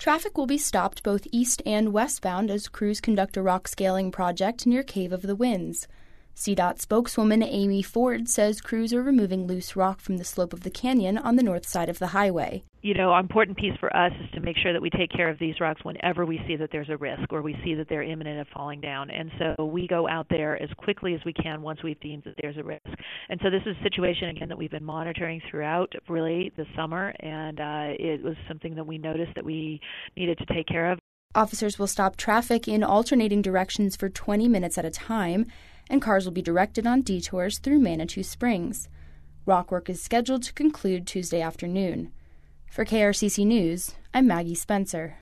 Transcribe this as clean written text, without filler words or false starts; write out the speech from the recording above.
Traffic will be stopped both east and westbound as crews conduct a rock scaling project near Cave of the Winds. CDOT spokeswoman Amy Ford says crews are removing loose rock from the slope of the canyon on the north side of the highway. An important piece for us is to make sure that we take care of these rocks whenever we see that there's a risk or we see that they're imminent of falling down. And so we go out there as quickly as we can once we've deemed that there's a risk. And so this is a situation, again, that we've been monitoring throughout really the summer, and it was something that we noticed that we needed to take care of. Officers will stop traffic in alternating directions for 20 minutes at a time, and cars will be directed on detours through Manitou Springs. Rock work is scheduled to conclude Tuesday afternoon. For KRCC News, I'm Maggie Spencer.